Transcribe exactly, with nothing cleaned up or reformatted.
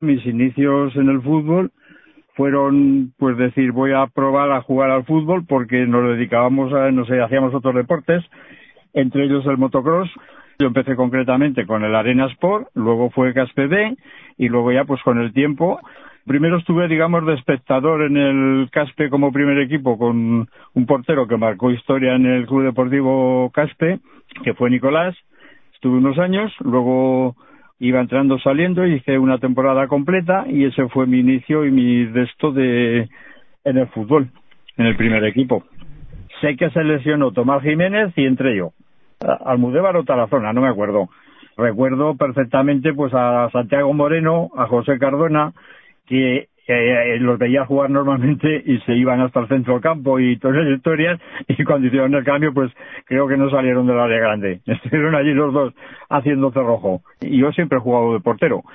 Mis inicios en el fútbol fueron, pues decir, voy a probar a jugar al fútbol porque nos dedicábamos a, no sé, hacíamos otros deportes, entre ellos el motocross. Yo empecé concretamente con el Arena Sport, luego fue Caspe B y luego ya pues con el tiempo. Primero estuve, digamos, de espectador en el Caspe como primer equipo con un portero que marcó historia en el Club Deportivo Caspe, que fue Nicolás. Estuve unos años, luego iba entrando, saliendo, hice una temporada completa y ese fue mi inicio y mi resto de en el fútbol, en el primer equipo. Sé que se lesionó Tomás Jiménez y entré yo. Almudévar o Tarazona, no me acuerdo. Recuerdo perfectamente pues a Santiago Moreno, a José Cardona, que eh, los veía jugar normalmente y se iban hasta el centro del campo y todas esas historias, y cuando hicieron el cambio pues creo que no salieron del área grande. Estuvieron allí los dos haciendo cerrojo. Y yo siempre he jugado de portero.